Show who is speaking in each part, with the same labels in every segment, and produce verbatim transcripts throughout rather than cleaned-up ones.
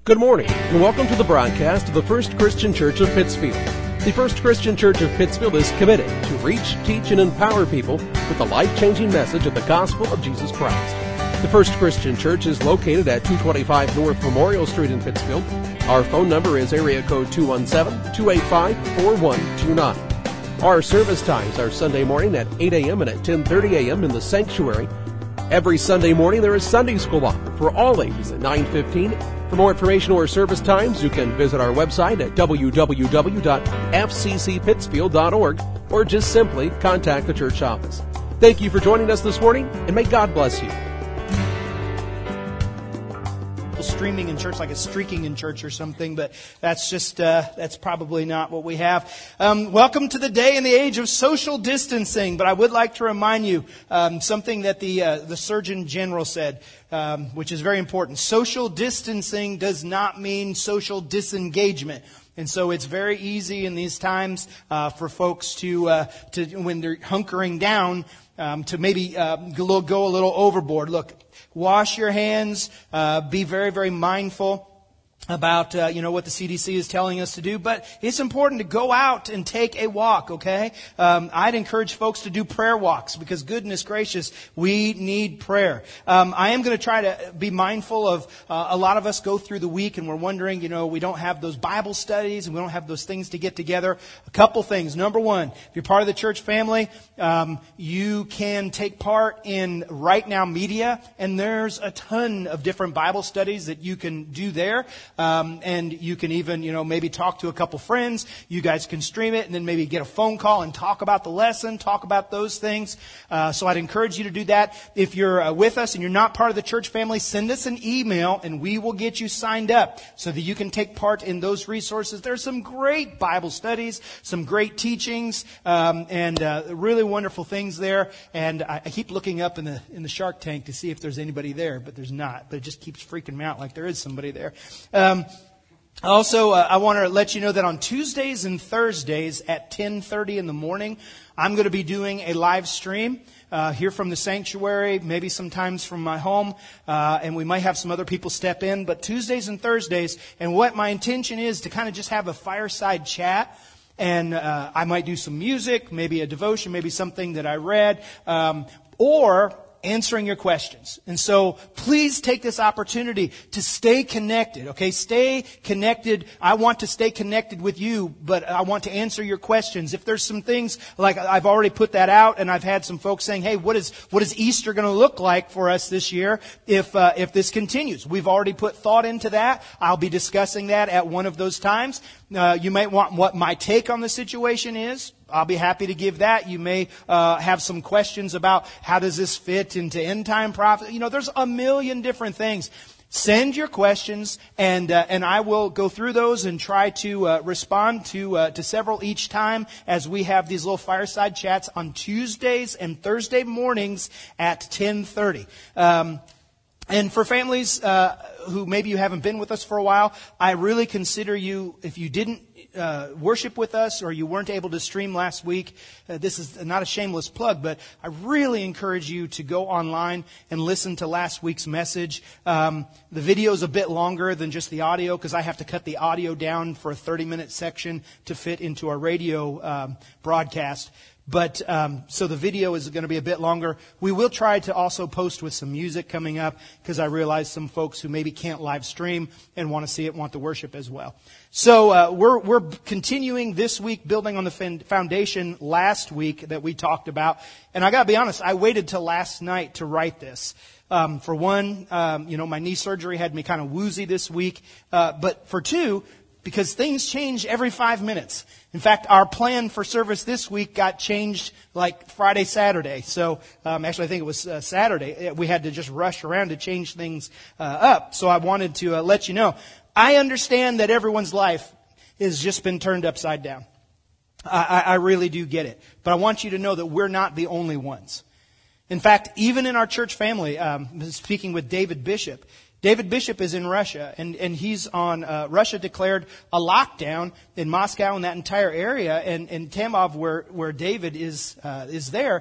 Speaker 1: Good morning, and welcome to the broadcast of the First Christian Church of Pittsfield. The First Christian Church of Pittsfield is committed to reach, teach, and empower people with the life-changing message of the gospel of Jesus Christ. The First Christian Church is located at two twenty-five North Memorial Street in Pittsfield. Our phone number is area code two one seven, two eight five, four one two nine. Our service times are Sunday morning at eight a.m. and at ten thirty a.m. in the sanctuary. Every Sunday morning there is Sunday school offered for all ages at nine fifteen. For more information or service times, you can visit our website at w w w dot f c c pittsfield dot org or just simply contact the church office. Thank you for joining us this morning, and may God bless you.
Speaker 2: Streaming in church like it's streaking in church or something, but that's just uh, that's probably not what we have. Um, welcome to the day and the age of social distancing. But I would like to remind you um, something that the uh, the Surgeon General said, um, which is very important. Social distancing does not mean social disengagement. And so it's very easy in these times uh, for folks to uh, to when they're hunkering down um, to maybe uh, go, go a little overboard. Look. Wash your hands, uh, be very, very mindful about, uh, you know, what the C D C is telling us to do. But it's important to go out and take a walk, okay? Um, I'd encourage folks to do prayer walks because, goodness gracious, we need prayer. Um, I am going to try to be mindful of uh, a lot of us go through the week and we're wondering, you know, we don't have those Bible studies and we don't have those things to get together. A couple things. Number one, if you're part of the church family, um, you can take part in Right Now Media, and there's a ton of different Bible studies that you can do there. Um, and you can even, you know, maybe talk to a couple friends. You guys can stream it and then maybe get a phone call and talk about the lesson, talk about those things. Uh, so I'd encourage you to do that. If you're uh, with us and you're not part of the church family, send us an email and we will get you signed up so that you can take part in those resources. There's some great Bible studies, some great teachings, um, and uh, really wonderful things there. And I, I keep looking up in the in the Shark Tank to see if there's anybody there, but there's not. But it just keeps freaking me out like there is somebody there. Um, Also, uh, I want to let you know that on Tuesdays and Thursdays at ten thirty in the morning, I'm going to be doing a live stream uh, here from the sanctuary, maybe sometimes from my home, uh, and we might have some other people step in. But Tuesdays and Thursdays, and what my intention is to kind of just have a fireside chat. And uh, I might do some music, maybe a devotion, maybe something that I read, um, or answering your questions. And so please take this opportunity to stay connected, okay? Stay connected. I want to stay connected with you, but I want to answer your questions. If there's some things, like I've already put that out, and I've had some folks saying, hey, what is what is Easter going to look like for us this year if uh, if this continues? We've already put thought into that. I'll be discussing that at one of those times. Uh, you might want what my take on the situation is. I'll be happy to give that. You may uh, have some questions about how does this fit into end time prophecy. You know, there's a million different things. Send your questions, and uh, and I will go through those and try to uh, respond to uh, to several each time as we have these little fireside chats on Tuesdays and Thursday mornings at ten thirty. Um, And for families uh, who maybe you haven't been with us for a while, I really consider you, if you didn't uh, worship with us or you weren't able to stream last week, uh, this is not a shameless plug, but I really encourage you to go online and listen to last week's message. Um, the video is a bit longer than just the audio because I have to cut the audio down for a thirty-minute section to fit into our radio um, broadcast. But um, so the video is going to be a bit longer. We will try to also post with some music coming up because I realize some folks who maybe can't live stream and want to see it, want to worship as well. So uh, we're we're continuing this week, building on the foundation last week that we talked about. And I got to be honest, I waited till last night to write this. Um, for one, um, you know, my knee surgery had me kind of woozy this week. Uh, but for two, because things change every five minutes. In fact, our plan for service this week got changed like Friday, Saturday. So um, actually, I think it was uh, Saturday. We had to just rush around to change things uh, up. So I wanted to uh, let you know. I understand that everyone's life has just been turned upside down. I, I really do get it. But I want you to know that we're not the only ones. In fact, even in our church family, um, speaking with David Bishop, David Bishop is in Russia, and, and he's on, uh, Russia declared a lockdown in Moscow and that entire area, and, and Tamov, where, where David is, uh, is there,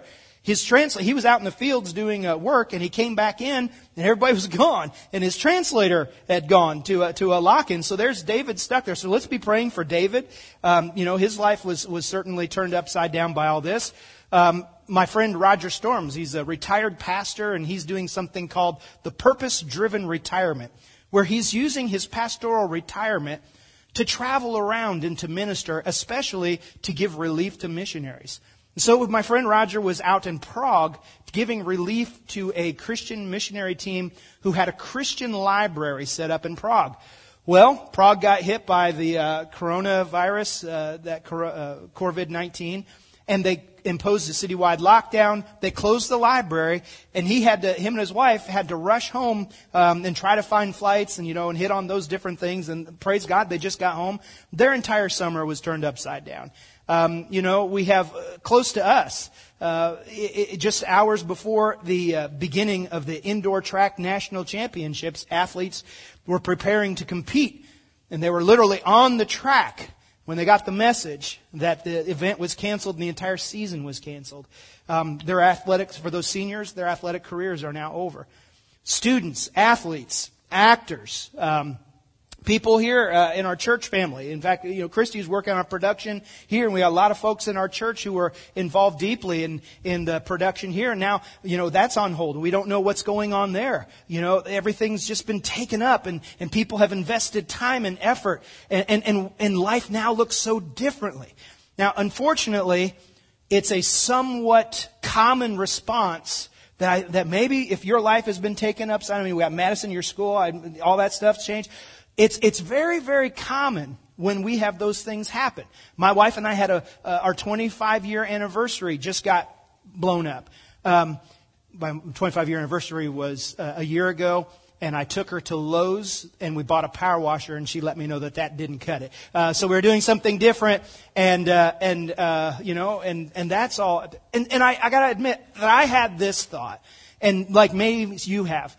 Speaker 2: his translator, he was out in the fields doing uh, work, and he came back in, and everybody was gone, and his translator had gone to uh, to a lock-in. So there's David stuck there. So let's be praying for David. Um, you know, his life was was certainly turned upside down by all this. Um, my friend Roger Storms, he's a retired pastor, and he's doing something called the Purpose-Driven Retirement, where he's using his pastoral retirement to travel around and to minister, especially to give relief to missionaries. And so my friend Roger was out in Prague giving relief to a Christian missionary team who had a Christian library set up in Prague. Well, Prague got hit by the uh, coronavirus, uh, that uh, COVID nineteen, and they imposed a citywide lockdown. They closed the library, and he had to, him and his wife had to rush home um, and try to find flights and, you know, and hit on those different things. And praise God, they just got home. Their entire summer was turned upside down. Um, you know, we have uh, close to us, uh, it, it, just hours before the uh, beginning of the indoor track national championships, athletes were preparing to compete, and they were literally on the track when they got the message that the event was canceled and the entire season was canceled. Um, their athletics, for those seniors, their athletic careers are now over. Students, athletes, actors, um, people here uh, in our church family. In fact, you know, Christy's working on production here, and we have a lot of folks in our church who are involved deeply in, in the production here. And now, you know, that's on hold. We don't know what's going on there. You know, everything's just been taken up, and, and people have invested time and effort, and, and, and, and life now looks so differently. Now, unfortunately, it's a somewhat common response that I, that maybe if your life has been taken upside, I mean, we got Madison, your school, I, all that stuff's changed. It's it's very, very common when we have those things happen. My wife and I had a uh, our twenty-five year anniversary just got blown up. Um, my twenty-five year anniversary was uh, a year ago, and I took her to Lowe's, and we bought a power washer, and she let me know that that didn't cut it. Uh, so we were doing something different, and uh, and uh, you know, and and that's all. And and I, I got to admit that I had this thought, and like maybe you have,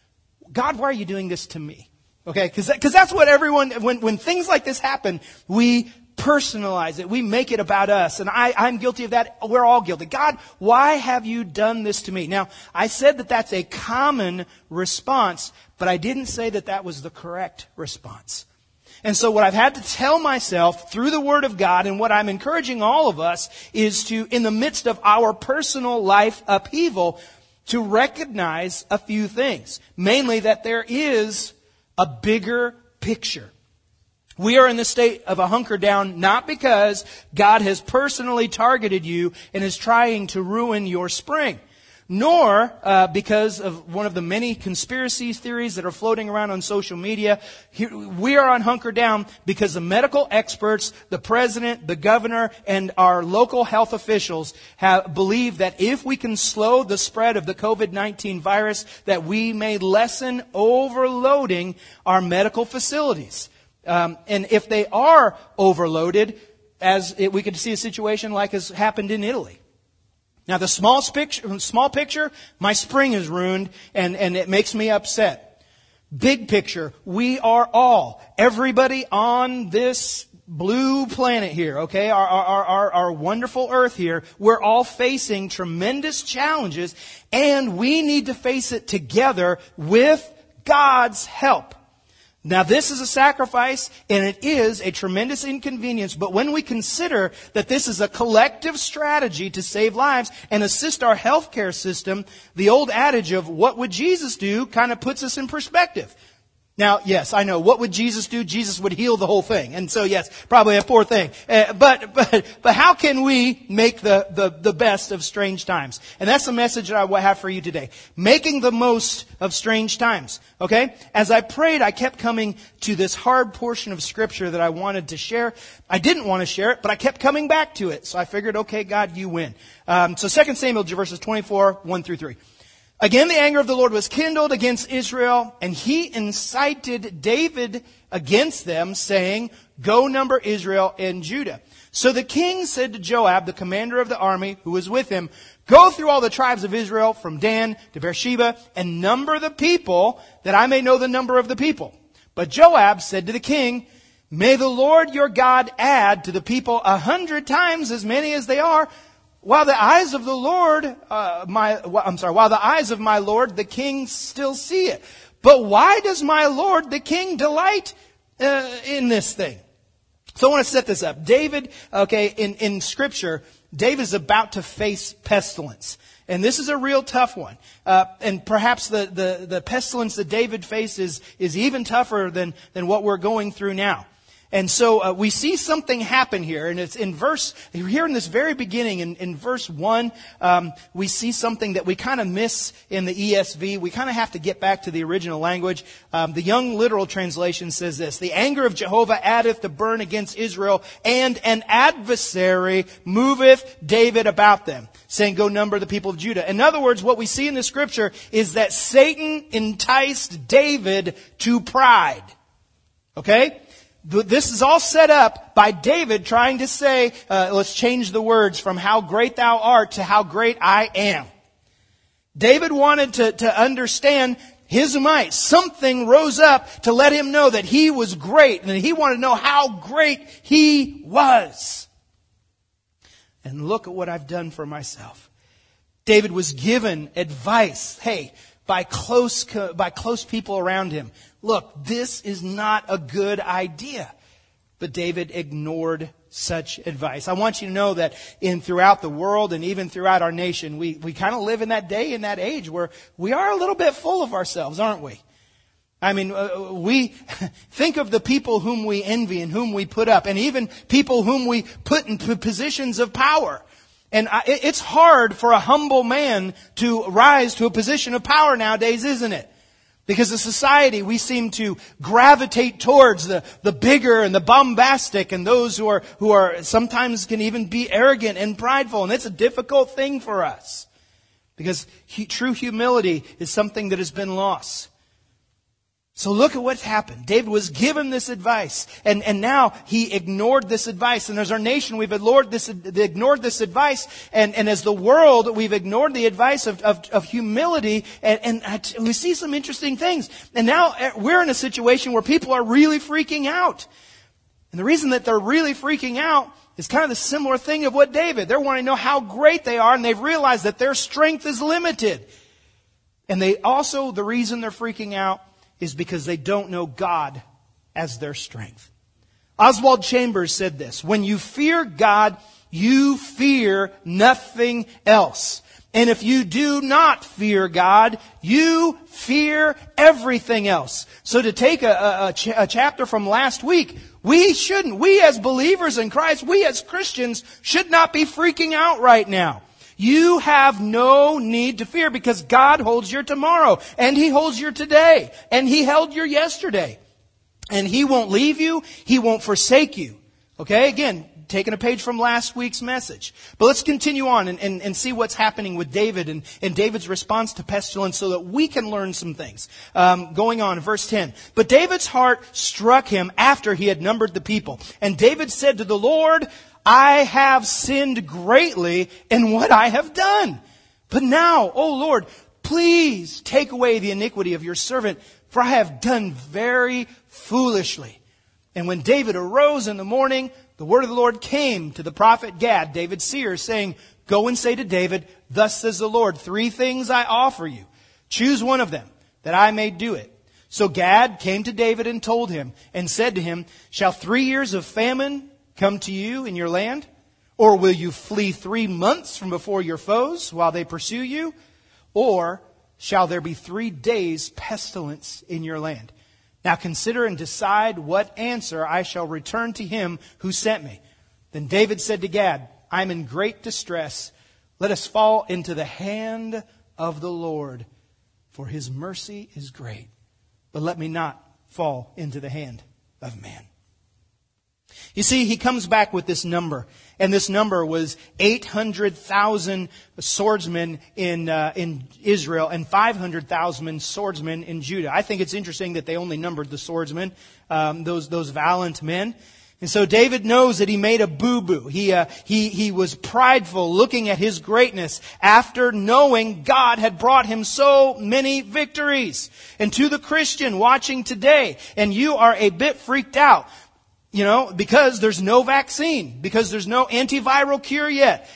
Speaker 2: God, why are you doing this to me? Okay, because because that's what everyone, when, when things like this happen, we personalize it. We make it about us. And I, I'm guilty of that. We're all guilty. God, why have you done this to me? Now, I said that that's a common response, but I didn't say that that was the correct response. And so what I've had to tell myself through the Word of God, and what I'm encouraging all of us, is to, in the midst of our personal life upheaval, to recognize a few things. Mainly that there is a bigger picture. We are in the state of a hunker down not because God has personally targeted you and is trying to ruin your spring, nor uh, because of one of the many conspiracy theories that are floating around on social media. We are on hunker down because the medical experts, the president, the governor, and our local health officials have believed that if we can slow the spread of the COVID nineteen virus, that we may lessen overloading our medical facilities. Um, and if they are overloaded, as it, we could see a situation like has happened in Italy. Now, the small picture, small picture, my spring is ruined, and, and it makes me upset. Big picture, we are all, everybody on this blue planet here, okay, our, our, our, our wonderful earth here, we're all facing tremendous challenges, and we need to face it together with God's help. Now, this is a sacrifice, and it is a tremendous inconvenience, but when we consider that this is a collective strategy to save lives and assist our healthcare system, the old adage of what would Jesus do kind of puts us in perspective. Now, yes, I know. What would Jesus do? Jesus would heal the whole thing. And so, yes, probably a poor thing. Uh, but, but, but how can we make the, the, the best of strange times? And that's the message that I have for you today. Making the most of strange times. Okay? As I prayed, I kept coming to this hard portion of Scripture that I wanted to share. I didn't want to share it, but I kept coming back to it. So I figured, okay, God, you win. Um, so Second Samuel verses twenty-four, one through three. Again, the anger of the Lord was kindled against Israel, and he incited David against them, saying, go number Israel and Judah. So the king said to Joab, the commander of the army who was with him, go through all the tribes of Israel from Dan to Beersheba and number the people, that I may know the number of the people. But Joab said to the king, may the Lord your God add to the people a hundred times as many as they are. while the eyes of the Lord, uh, my, I'm sorry, while the eyes of my Lord, the king still see it. But why does my Lord, the king, delight uh, in this thing? So I want to set this up. David, okay, in, in Scripture, David is about to face pestilence. And this is a real tough one. Uh, and perhaps the, the, the pestilence that David faces is even tougher than, than what we're going through now. And so uh, we see something happen here, and it's in verse, here in this very beginning, in, in verse one, um, we see something that we kind of miss in the E S V. We kind of have to get back to the original language. Um, the Young Literal Translation says this: the anger of Jehovah addeth to burn against Israel, and an adversary moveth David about them, saying, go number the people of Judah. In other words, what we see in the Scripture is that Satan enticed David to pride. Okay? This is all set up by David trying to say, uh, let's change the words from how great thou art to how great I am. David wanted to, to understand his might. Something rose up to let him know that he was great, and he wanted to know how great he was. And look at what I've done for myself. David was given advice, hey, by close, by close people around him. Look, this is not a good idea. But David ignored such advice. I want you to know that in throughout the world and even throughout our nation, we, we kind of live in that day and that age where we are a little bit full of ourselves, aren't we? I mean, uh, we think of the people whom we envy and whom we put up, and even people whom we put in positions of power. And I, it's hard for a humble man to rise to a position of power nowadays, isn't it? Because as a society, we seem to gravitate towards the, the bigger and the bombastic, and those who are, who are sometimes can even be arrogant and prideful. And it's a difficult thing for us. Because he, true humility is something that has been lost. So look at what's happened. David was given this advice, and, and now he ignored this advice. And as our nation, we've ignored this, ignored this advice. And, and as the world, we've ignored the advice of, of, of humility. And, and we see some interesting things. And now we're in a situation where people are really freaking out. And the reason that they're really freaking out is kind of the similar thing of what David. They're wanting to know how great they are, and they've realized that their strength is limited. And they also, the reason they're freaking out is because they don't know God as their strength. Oswald Chambers said this: when you fear God, you fear nothing else. And if you do not fear God, you fear everything else. So to take a, a, a, ch- a chapter from last week, we shouldn't, we as believers in Christ, we as Christians should not be freaking out right now. You have no need to fear, because God holds your tomorrow, and He holds your today, and He held your yesterday. And He won't leave you. He won't forsake you. Okay, again, taking a page from last week's message. But let's continue on and, and, and see what's happening with David and, and David's response to pestilence, so that we can learn some things. Um, going on, verse ten. But David's heart struck him after he had numbered the people. And David said to the Lord, I have sinned greatly in what I have done. But now, O Lord, please take away the iniquity of your servant, for I have done very foolishly. And when David arose in the morning, the word of the Lord came to the prophet Gad, David's seer, saying, go and say to David, thus says the Lord, three things I offer you. Choose one of them, that I may do it. So Gad came to David and told him, and said to him, shall three years of famine come to you in your land? Or will you flee three months from before your foes while they pursue you? Or shall there be three days pestilence in your land? Now consider and decide what answer I shall return to him who sent me. Then David said to Gad, I am in great distress. Let us fall into the hand of the Lord, for His mercy is great. But let me not fall into the hand of man. You see, he comes back with this number. And this number was eight hundred thousand swordsmen in uh, in Israel and five hundred thousand swordsmen in Judah. I think it's interesting that they only numbered the swordsmen, um, those those valiant men. And so David knows that he made a boo-boo. He, uh, he, he was prideful, looking at his greatness after knowing God had brought him so many victories. And to the Christian watching today, and you are a bit freaked out, you know, because there's no vaccine, because there's no antiviral cure yet.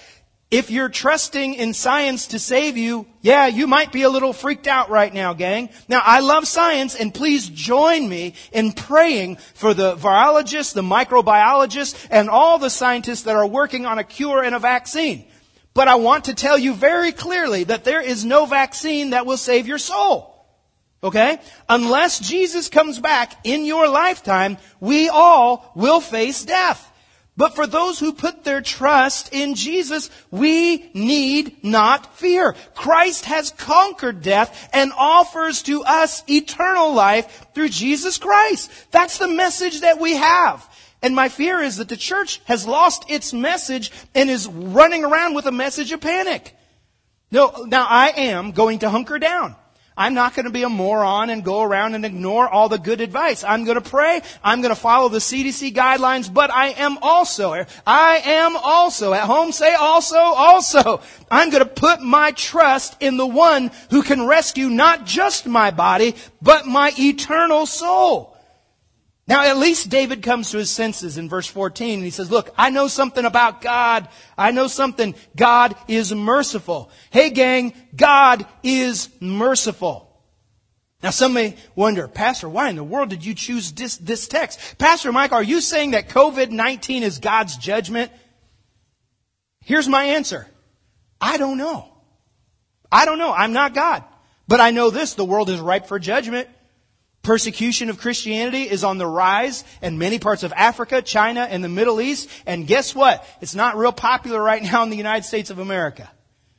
Speaker 2: If you're trusting in science to save you, yeah, you might be a little freaked out right now, gang. Now, I love science, and please join me in praying for the virologists, the microbiologists, and all the scientists that are working on a cure and a vaccine. But I want to tell you very clearly that there is no vaccine that will save your soul. Okay? Unless Jesus comes back in your lifetime, we all will face death. But for those who put their trust in Jesus, we need not fear. Christ has conquered death and offers to us eternal life through Jesus Christ. That's the message that we have. And my fear is that the church has lost its message and is running around with a message of panic. No, now I am going to hunker down. I'm not going to be a moron and go around and ignore all the good advice. I'm going to pray. I'm going to follow the C D C guidelines, but I am also, I am also, at home say also, also. I'm going to put my trust in the one who can rescue not just my body, but my eternal soul. Now, at least David comes to his senses in verse fourteen, and he says, look, I know something about God. I know something. God is merciful. Hey, gang, God is merciful. Now, some may wonder, Pastor, why in the world did you choose this, this text? Pastor Mike, are you saying that covid nineteen is God's judgment? Here's my answer. I don't know. I don't know. I'm not God. But I know this, the world is ripe for judgment. Persecution of Christianity is on the rise in many parts of Africa, China, and the Middle East. And guess what? It's not real popular right now in the United States of America.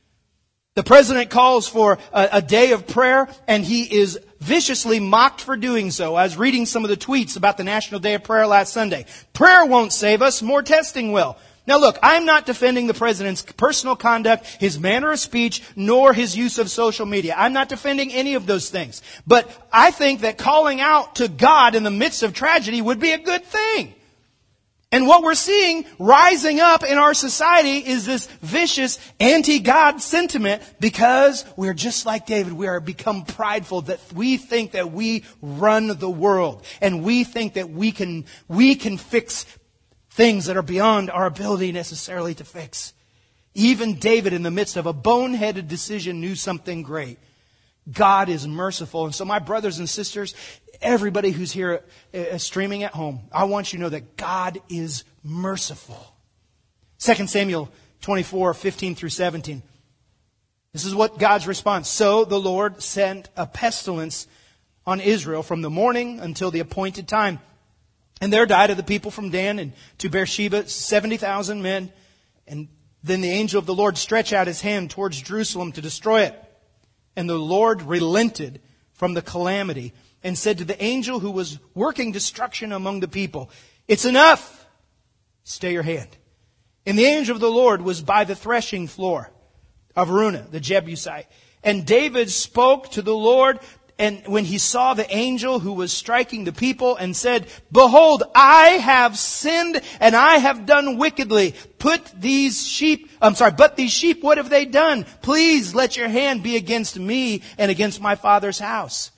Speaker 2: The president calls for a, a day of prayer, and he is viciously mocked for doing so. I was reading some of the tweets about the National Day of Prayer last Sunday. Prayer won't save us, more testing will. Now look, I'm not defending the president's personal conduct, his manner of speech, nor his use of social media. I'm not defending any of those things. But I think that calling out to God in the midst of tragedy would be a good thing. And what we're seeing rising up in our society is this vicious anti-God sentiment because we're just like David. We are become prideful that we think that we run the world and we think that we can, we can fix things that are beyond our ability necessarily to fix. Even David, in the midst of a boneheaded decision, knew something great. God is merciful. And so my brothers and sisters, everybody who's here uh, streaming at home, I want you to know that God is merciful. Second Samuel twenty-four, fifteen through seventeen. This is what God's response. So the Lord sent a pestilence on Israel from the morning until the appointed time. And there died of the people from Dan and to Beersheba seventy thousand men. And then the angel of the Lord stretched out his hand towards Jerusalem to destroy it. And the Lord relented from the calamity and said to the angel who was working destruction among the people, it's enough. Stay your hand. And the angel of the Lord was by the threshing floor of Araunah, the Jebusite. And David spoke to the Lord, and when he saw the angel who was striking the people and said, behold, I have sinned and I have done wickedly. Put these sheep, I'm sorry, but these sheep, what have they done? Please let your hand be against me and against my father's house.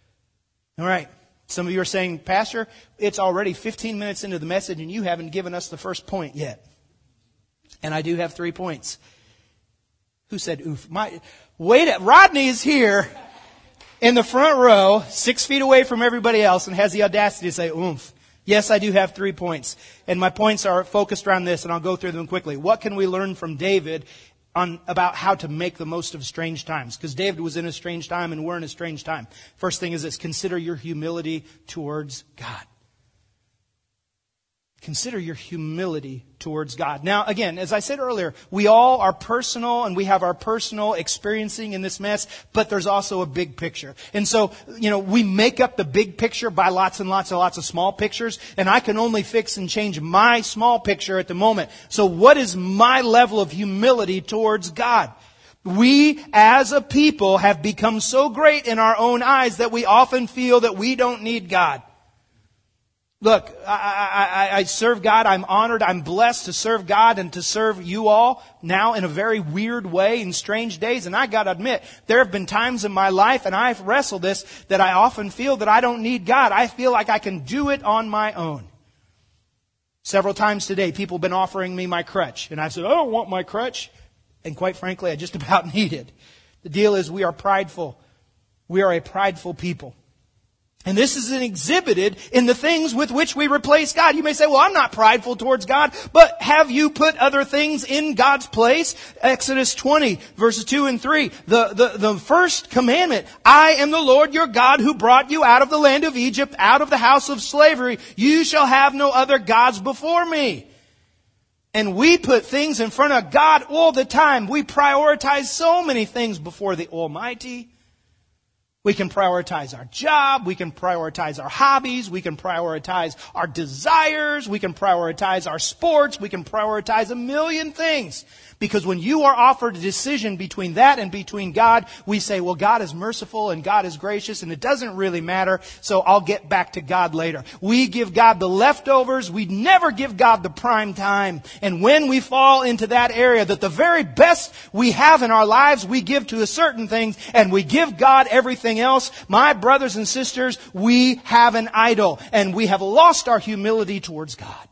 Speaker 2: All right. Some of you are saying, Pastor, it's already fifteen minutes into the message and you haven't given us the first point yet. And I do have three points. Who said oof? My, wait, Rodney is here in the front row, six feet away from everybody else, and has the audacity to say oomph. Yes, I do have three points. And my points are focused around this, and I'll go through them quickly. What can we learn from David on about how to make the most of strange times? Because David was in a strange time, and we're in a strange time. First thing is this: consider your humility towards God. Consider your humility towards God. Now, again, as I said earlier, we all are personal and we have our personal experiencing in this mess, but there's also a big picture. And so, you know, we make up the big picture by lots and lots and lots of small pictures, and I can only fix and change my small picture at the moment. So what is my level of humility towards God? We as a people have become so great in our own eyes that we often feel that we don't need God. Look, I, I, I serve God. I'm honored. I'm blessed to serve God and to serve you all now in a very weird way in strange days. And I got to admit, there have been times in my life, and I've wrestled this, that I often feel that I don't need God. I feel like I can do it on my own. Several times today, people have been offering me my crutch. And I said, I don't want my crutch. And quite frankly, I just about need it. The deal is we are prideful. We are a prideful people. And this is exhibited in the things with which we replace God. You may say, well, I'm not prideful towards God, but have you put other things in God's place? Exodus twenty, verses two and three. The, the, the first commandment, I am the Lord your God who brought you out of the land of Egypt, out of the house of slavery. You shall have no other gods before me. And we put things in front of God all the time. We prioritize so many things before the Almighty. We can prioritize our job. We can prioritize our hobbies. We can prioritize our desires. We can prioritize our sports. We can prioritize a million things. Because when you are offered a decision between that and between God, we say, well, God is merciful and God is gracious and it doesn't really matter, so I'll get back to God later. We give God the leftovers. We never give God the prime time. And when we fall into that area, that the very best we have in our lives, we give to a certain things and we give God everything else, my brothers and sisters, we have an idol and we have lost our humility towards God.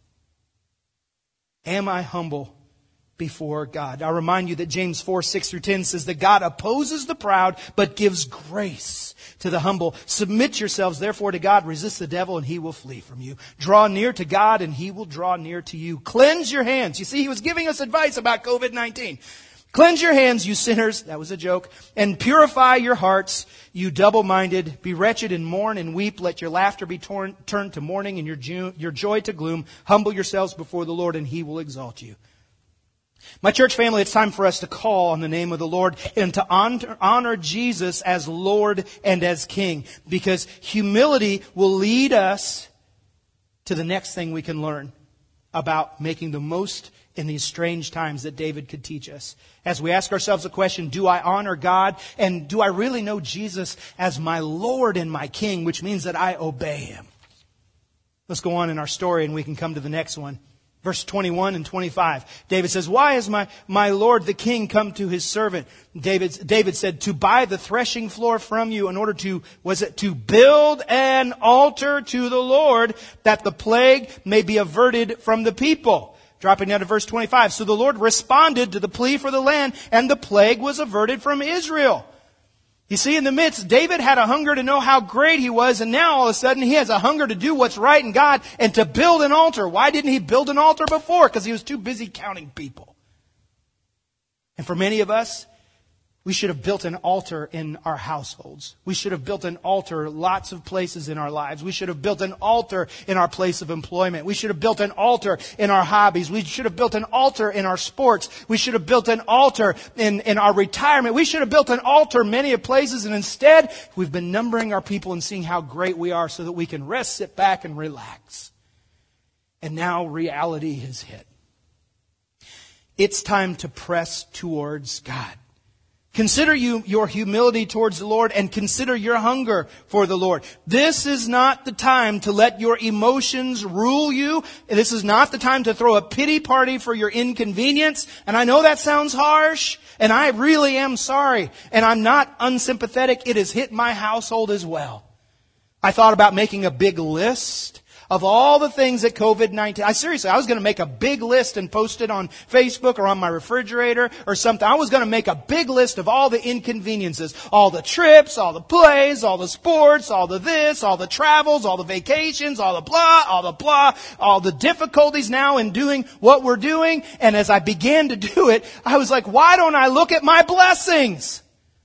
Speaker 2: Am I humble before God? I remind you that James four, six through ten says that God opposes the proud, but gives grace to the humble. Submit yourselves therefore to God, resist the devil, and he will flee from you. Draw near to God, and he will draw near to you. Cleanse your hands. You see, he was giving us advice about covid nineteen. Cleanse your hands, you sinners. That was a joke. And purify your hearts, you double-minded. Be wretched and mourn and weep. Let your laughter be torn, turned to mourning and your, jo- your joy to gloom. Humble yourselves before the Lord, and he will exalt you. My church family, it's time for us to call on the name of the Lord and to honor, honor Jesus as Lord and as King. Because humility will lead us to the next thing we can learn about making the most in these strange times that David could teach us. As we ask ourselves the question, do I honor God? And do I really know Jesus as my Lord and my King, which means that I obey Him? Let's go on in our story and we can come to the next one. Verse twenty-one and twenty-five. David says, why has my, my Lord the king come to his servant? David, David said, to buy the threshing floor from you in order to, was it to build an altar to the Lord that the plague may be averted from the people. Dropping down to verse twenty-five. So the Lord responded to the plea for the land and the plague was averted from Israel. You see, in the midst, David had a hunger to know how great he was, and now all of a sudden he has a hunger to do what's right in God and to build an altar. Why didn't he build an altar before? Because he was too busy counting people. And for many of us, we should have built an altar in our households. We should have built an altar lots of places in our lives. We should have built an altar in our place of employment. We should have built an altar in our hobbies. We should have built an altar in our sports. We should have built an altar in, in our retirement. We should have built an altar many of places. And instead, we've been numbering our people and seeing how great we are so that we can rest, sit back, and relax. And now reality has hit. It's time to press towards God. Consider you your humility towards the Lord and consider your hunger for the Lord. This is not the time to let your emotions rule you. This is not the time to throw a pity party for your inconvenience. And I know that sounds harsh, and I really am sorry. And I'm not unsympathetic. It has hit my household as well. I thought about making a big list of all the things that covid nineteen... I seriously, I was going to make a big list and post it on Facebook or on my refrigerator or something. I was going to make a big list of all the inconveniences. All the trips, all the plays, all the sports, all the this, all the travels, all the vacations, all the blah, all the blah, all the difficulties now in doing what we're doing. And as I began to do it, I was like, why don't I look at my blessings?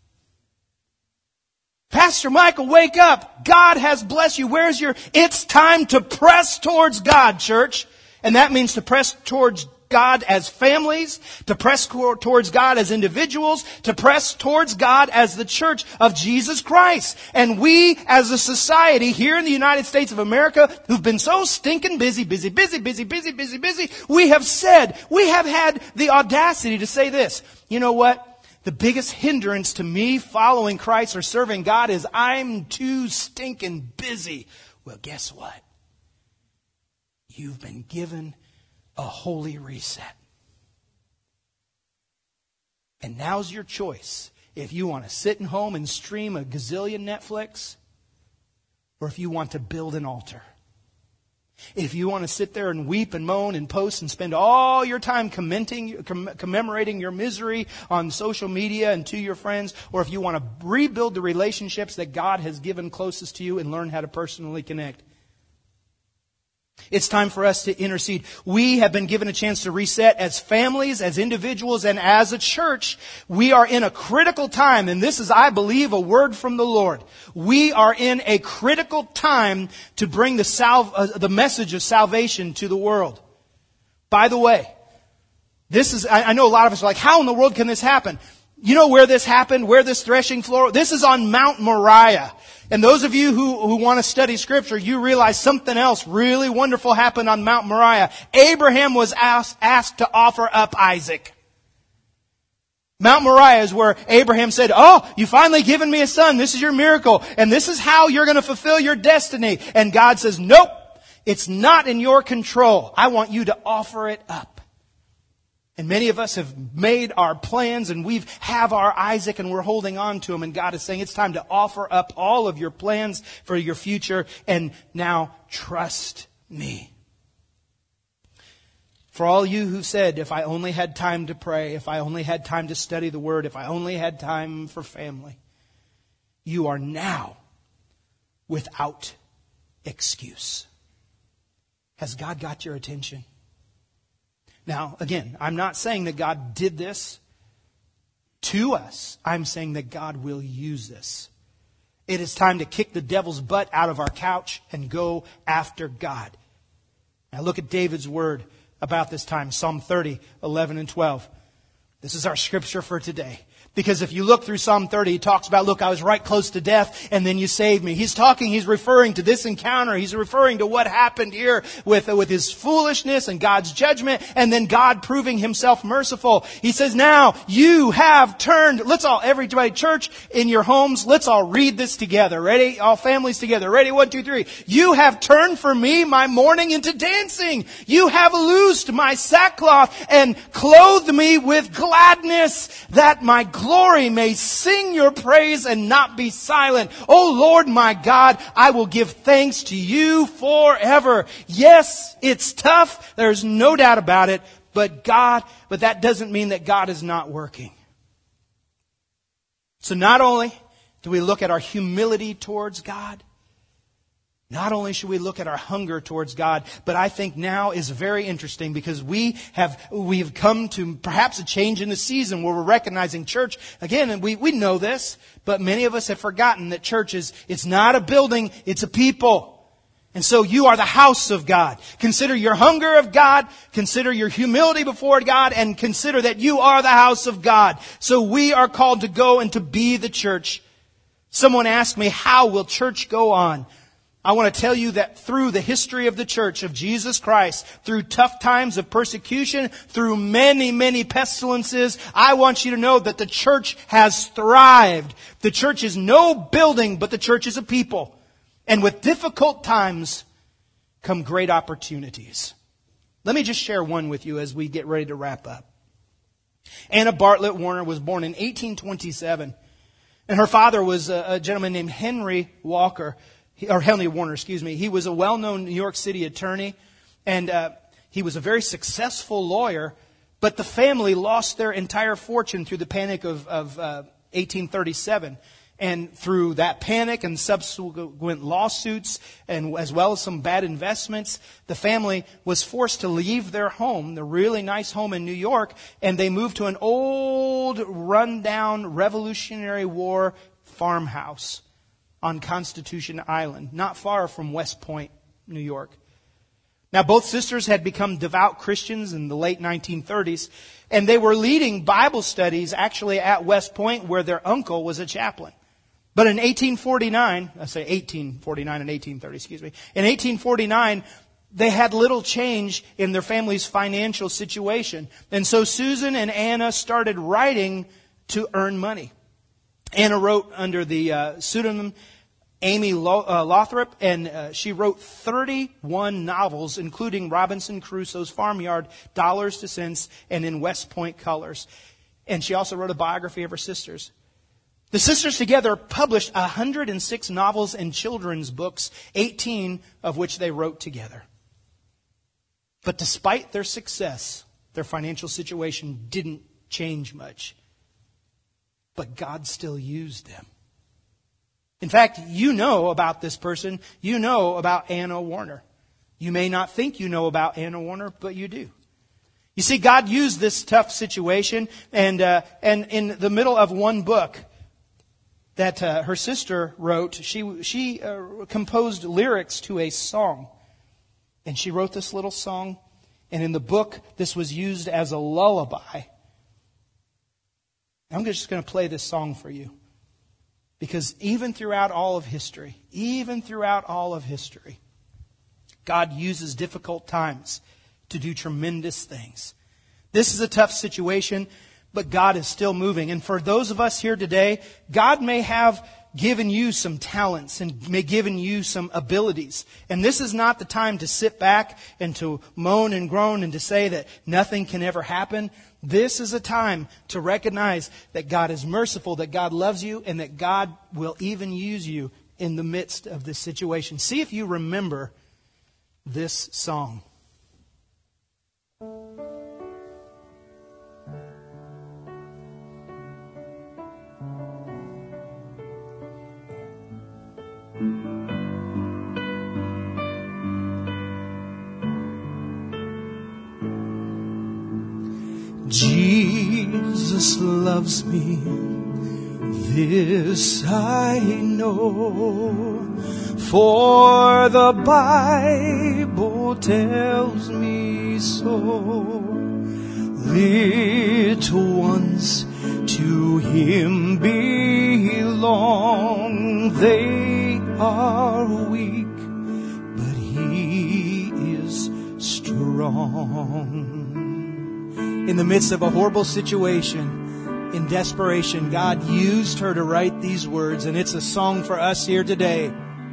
Speaker 2: Pastor Michael, wake up. God has blessed you. Where's your... It's time to press towards God, church. And that means to press towards God as families, to press towards God as individuals, to press towards God as the church of Jesus Christ. And we as a society here in the United States of America who've been so stinking busy, busy, busy, busy, busy, busy, busy, we have said, we have had the audacity to say this. You know what? The biggest hindrance to me following Christ or serving God is I'm too stinking busy. Well, guess what? You've been given a holy reset. And now's your choice. If you want to sit at home and stream a gazillion Netflix, or if you want to build an altar. If you want to sit there and weep and moan and post and spend all your time commenting, comm- commemorating your misery on social media and to your friends, or if you want to rebuild the relationships that God has given closest to you and learn how to personally connect. It's time for us to intercede. We have been given a chance to reset as families, as individuals, and as a church. We are in a critical time, and this is, I believe, a word from the Lord. We are in a critical time to bring the salve, uh, the message of salvation to the world. By the way, this is, I, I know a lot of us are like, how in the world can this happen? You know where this happened, where this threshing floor, this is on Mount Moriah. And those of you who, who want to study Scripture, you realize something else really wonderful happened on Mount Moriah. Abraham was asked, asked to offer up Isaac. Mount Moriah is where Abraham said, oh, you finally given me a son. This is your miracle. And this is how you're going to fulfill your destiny. And God says, nope, it's not in your control. I want you to offer it up. And many of us have made our plans and we have our Isaac and we're holding on to him. And God is saying it's time to offer up all of your plans for your future and now trust me. For all you who said, if I only had time to pray, if I only had time to study the Word, if I only had time for family, you are now without excuse. Has God got your attention? Now, again, I'm not saying that God did this to us. I'm saying that God will use this. It is time to kick the devil's butt out of our couch and go after God. Now look at David's word about this time. Psalm thirty, eleven and twelve. This is our scripture for today. Because if you look through Psalm thirty, he talks about, look, I was right close to death and then you saved me. He's talking, he's referring to this encounter. He's referring to what happened here with, with his foolishness and God's judgment and then God proving himself merciful. He says, now you have turned, let's all, everybody, church, in your homes, let's all read this together. Ready? All families together. Ready? One, two, three. You have turned for me my mourning into dancing. You have loosed my sackcloth and clothed me with gladness that my glory may sing your praise and not be silent. Oh Lord my God, I will give thanks to you forever. Yes, it's tough. There's no doubt about it. But God, but that doesn't mean that God is not working. So not only do we look at our humility towards God, not only should we look at our hunger towards God, but I think now is very interesting because we have we have come to perhaps a change in the season where we're recognizing church again, and we, we know this, but many of us have forgotten that church is it's not a building, it's a people. And so you are the house of God. Consider your hunger of God, consider your humility before God, and consider that you are the house of God. So we are called to go and to be the church. Someone asked me, how will church go on? I want to tell you that through the history of the church of Jesus Christ, through tough times of persecution, through many, many pestilences, I want you to know that the church has thrived. The church is no building, but the church is a people. And with difficult times come great opportunities. Let me just share one with you as we get ready to wrap up. Anna Bartlett Warner was born in eighteen twenty-seven. And her father was a, a gentleman named Henry Walker. Or Henry Warner, excuse me. He was a well-known New York City attorney, and uh, he was a very successful lawyer, but the family lost their entire fortune through the panic of, of uh, eighteen thirty-seven. And through that panic and subsequent lawsuits, and as well as some bad investments, the family was forced to leave their home, the really nice home in New York, and they moved to an old, rundown Revolutionary War farmhouse on Constitution Island, not far from West Point, New York. Now, both sisters had become devout Christians in the late nineteen thirties, and they were leading Bible studies actually at West Point, where their uncle was a chaplain. But in eighteen forty-nine, I say eighteen forty-nine and eighteen thirty, excuse me, in eighteen forty-nine, they had little change in their family's financial situation. And so Susan and Anna started writing to earn money. Anna wrote under the uh, pseudonym Amy Lothrop, and uh, she wrote thirty-one novels, including Robinson Crusoe's Farmyard, Dollars to Cents, and In West Point Colors. And she also wrote a biography of her sisters. The sisters together published one hundred six novels and children's books, eighteen of which they wrote together. But despite their success, their financial situation didn't change much. But God still used them. In fact, you know about this person. You know about Anna Warner. You may not think you know about Anna Warner, but you do. You see, God used this tough situation, and uh, and in the middle of one book that uh, her sister wrote, she she uh, composed lyrics to a song, and she wrote this little song. And in the book, this was used as a lullaby. I'm just going to play this song for you, because even throughout all of history, even throughout all of history, God uses difficult times to do tremendous things. This is a tough situation, but God is still moving. And for those of us here today, God may have given you some talents and may given you some abilities. And this is not the time to sit back and to moan and groan and to say that nothing can ever happen. This is a time to recognize that God is merciful, that God loves you, and that God will even use you in the midst of this situation. See if you remember this song. Jesus loves me, this I know, for the Bible tells me so. Little ones to Him belong, they are weak, but He is strong. In the midst of a horrible situation, in desperation, God used her to write these words, and it's a song for us here today.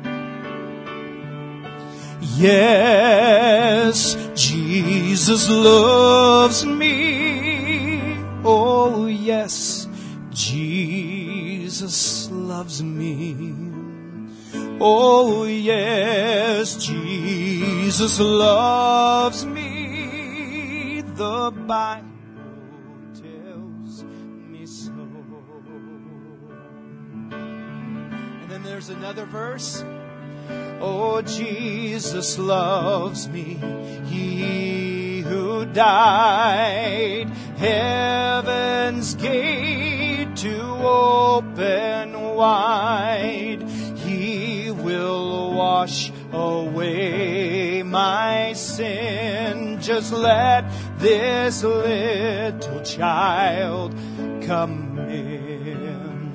Speaker 2: Yes, Jesus loves me. Oh, yes, Jesus loves me. Oh, yes, Jesus loves me. The Bible tells me so. And then there's another verse. Oh, Jesus loves me, He who died, heaven's gate to open wide. He will wash away my sin. Just let this little child come in.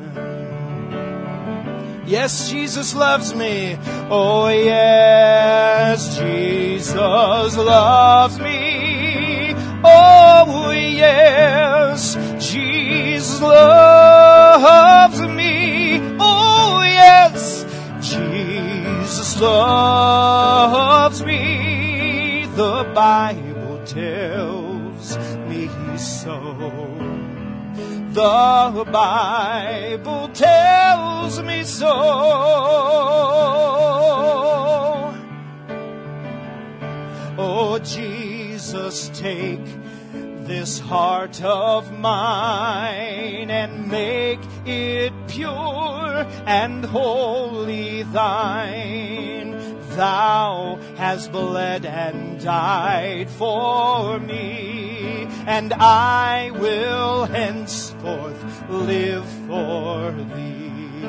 Speaker 2: Yes, Jesus loves me. Oh, yes, Jesus loves me. Oh, yes, Jesus loves me. Oh, yes, Jesus loves me. The Bible tells me so. The Bible tells me so. Oh, Jesus, take this heart of mine and make it pure and wholly thine. Thou hast bled and died for me, and I will henceforth live for thee.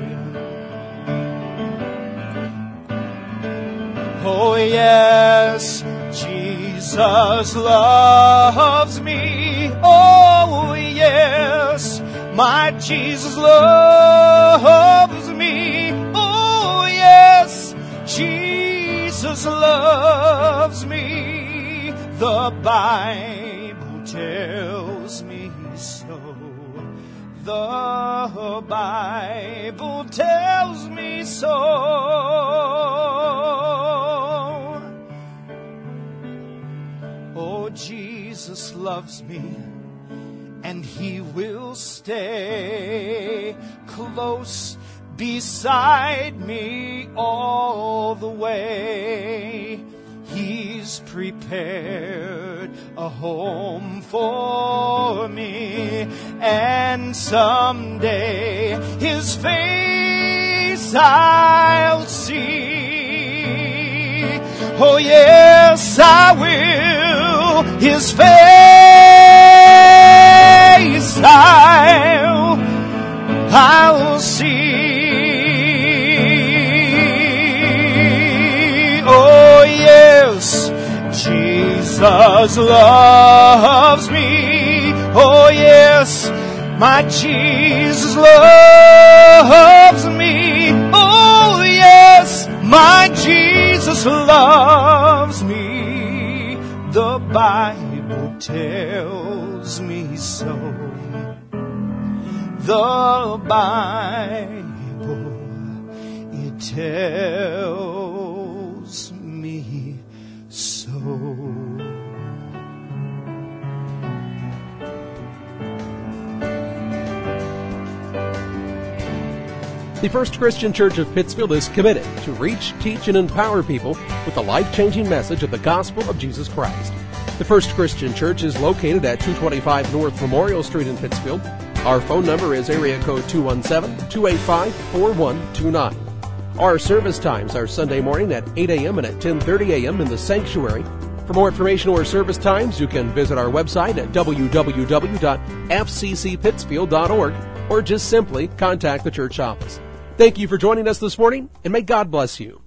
Speaker 2: Oh, yes, Jesus loves me. Oh, yes, my Jesus loves me. Oh, yes, Jesus loves me. The Bible tells me so. The Bible tells me so. Oh, Jesus loves me, and He will stay close beside me all the way. He's has prepared a home for me, and someday His face I'll see. Oh yes, I will. His face I'll, I'll see. Oh yes, Jesus loves me. Oh yes, my Jesus loves me. Oh yes, my Jesus loves me. The Bible tells me so. The Bible, it tells me so.
Speaker 1: The First Christian Church of Pittsfield is committed to reach, teach, and empower people with the life-changing message of the gospel of Jesus Christ. The First Christian Church is located at two twenty-five North Memorial Street in Pittsfield. Our phone number is area code two one seven, two eight five, four one two nine. Our service times are Sunday morning at eight a.m. and at ten thirty a.m. in the sanctuary. For more information or service times, you can visit our website at w w w dot f c c pittsfield dot org or just simply contact the church office. Thank you for joining us this morning, and may God bless you.